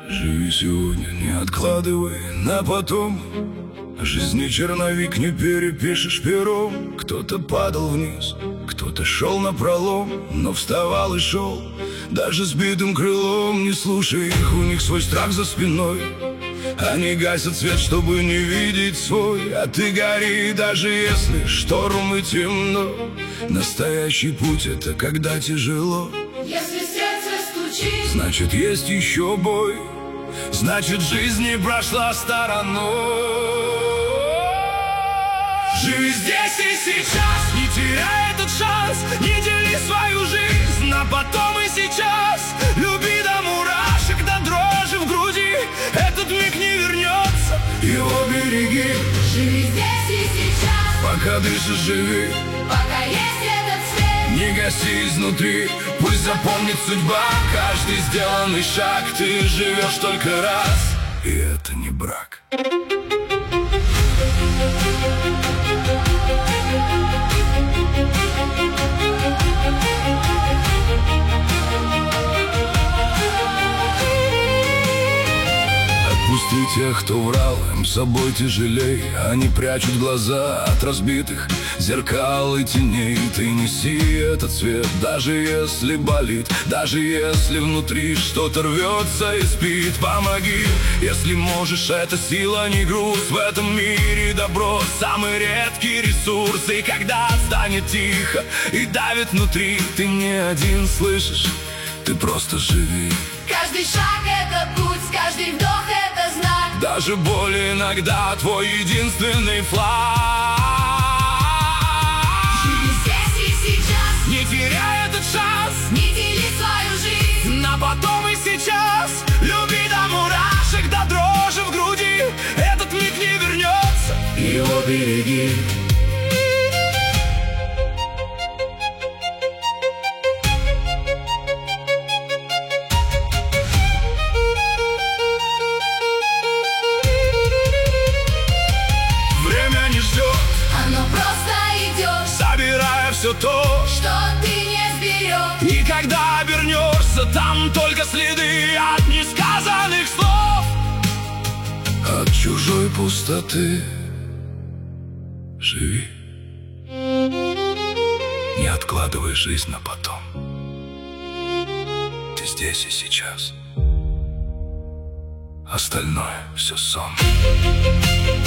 Живи сегодня, не откладывай на потом. Жизни черновик не перепишешь пером. Кто-то падал вниз, кто-то шел напролом, но вставал и шел, даже сбитым крылом. Не слушай их, у них свой страх за спиной. Они гасят свет, чтобы не видеть свой. А ты гори, даже если шторм и темно. Настоящий путь — это когда тяжело. Если сердце стучит, значит, есть еще бой. Значит, жизнь не прошла стороной. Живи здесь и сейчас, не теряй этот шанс. Не дели свою жизнь на потом и сейчас. Люби до мурашек, до дрожи в груди. Этот миг не вернется, его береги. живи здесь и сейчас, Пока дышишь, живи, пока есть этот свет. не гаси изнутри. Пусть запомнит судьба каждый сделанный шаг. Ты живешь только раз, и это не брак. Отпусти тех, кто врал, им собой тяжелей. Они прячут глаза от разбитых зеркал и теней. Ты неси этот свет, даже если болит, даже если внутри что-то рвется и спит. Помоги, если можешь, это сила, не груз. В этом мире добро — самый редкий ресурс. И когда станет тихо и давит внутри, ты не один, слышишь? Ты просто живи. Каждый шаг — это путь, каждый вдох — это знак. Даже боль иногда твой единственный флаг. Живи здесь и сейчас, Не теряй этот шанс, не дели свою жизнь на потом и сейчас. Люби до мурашек, до дрожи в груди. Этот миг не вернется, его береги. Время не ждет, оно просто идет, собирая все то, что ты не сберег. и когда обернешься, там только следы от несказанных слов, от чужой пустоты. Живи, не откладывай жизнь на потом. Ты здесь и сейчас. Остальное все сон.